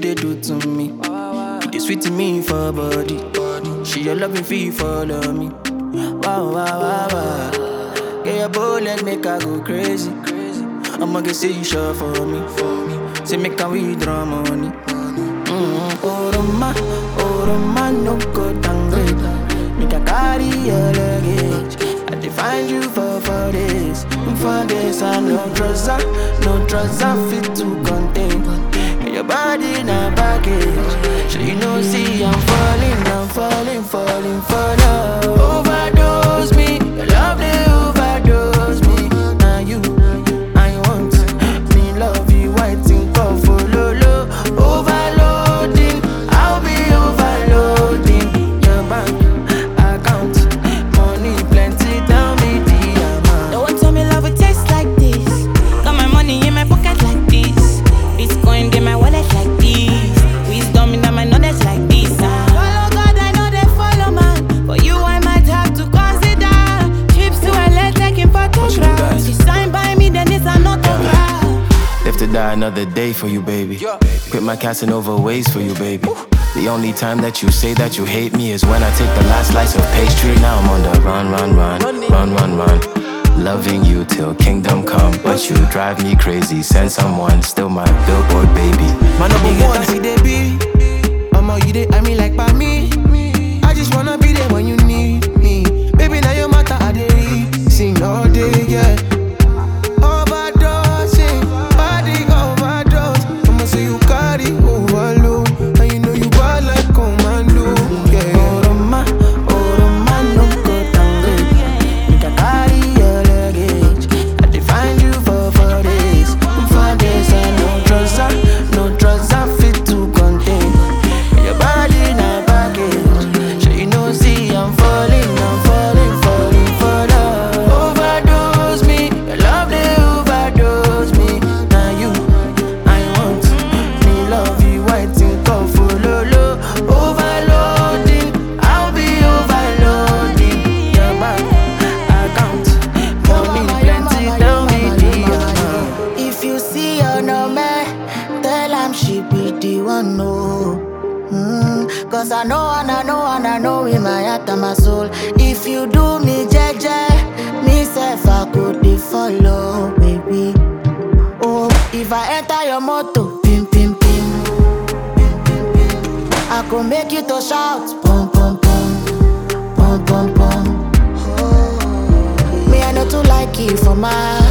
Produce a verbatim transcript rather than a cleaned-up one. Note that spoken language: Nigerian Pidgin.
they do to me. They sweet to me for body. She your loving fee follow me. Wow, wow, wow, wow. Yeah, your bullet make her go crazy. I'ma get say you sure for me. Say make her withdraw money. Mm-hmm. Oh, Roma, oh, Roma, no go downgrade. Make a carry your luggage. I define you for for this. For this, I no trouser, no trouser fit to contain. Your body in a package. So you know, see, I'm falling, I'm falling, falling for love. Overdose me, your love they overdose me. Now you, I want me love you, I think of follow low. Overloading, I'll be overloading. Your bank account, money plenty, tell me the amount. Don't want tell me love would taste like this. Got my money in my pocket like this. Bitcoin in my wallet like this. Wisdom in my knowledge like this. Ah. Follow God, I know they follow man. For you, I might have to consider trips to L A taking photographs. You sign by me, then it's an autograph. Live to die another day for you, baby. Quit my Casanova ways for you, baby. The only time that you say that you hate me is when I take the last slice of pastry. Now I'm on the run, run, run, run, run, run. Loving you till kingdom come, but you drive me crazy. Send someone, still my billboard baby. My number one, see they be. Mama, you they, I mean like by me. I just wanna be there when you need me. Baby, now your matter, I dey sing all day, yeah. Overdosing, body overdose. I'ma say you carry overload, and you know you bad like commando, yeah. Oh, Roma, oh, Roma, no go downgrade. Make a carry your luggage. I define you for for this, for this, and no trouser, no trouser fit to contain. Your body in a package. So you know, see, I'm falling, I'm falling, falling for love. Overdose me, your love they overdose me. Now you, I want me love you, I think of follow low. Overloading, I'll be overloading. Your bank account, money plenty, tell me the amount. If you see her no man, tell him she be the one, no. Mm, Cause I know and I know and I know in my heart and my soul. If you do me jeje, me self I could dey follow, baby. Oh, if I enter your motor, pim pim pim, I could make you to shout, pum pum pum, pum pum pum. Me I know to like you for my